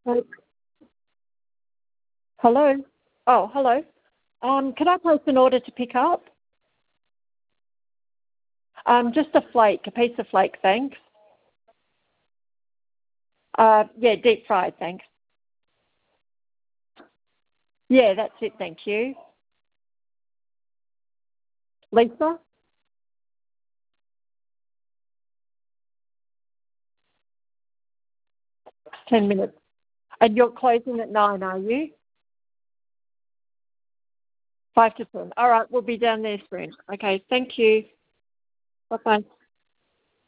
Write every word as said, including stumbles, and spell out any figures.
Uh, Hello? Oh, hello. Um, could I place an order to pick up? Um, just a flake, a piece of flake, thanks. Uh, yeah, deep fried, thanks. Yeah, that's it, thank you. Lisa? Ten minutes. And you're closing at nine, are you? Five to ten. All right, we'll be down there soon. Okay, thank you. Bye-bye.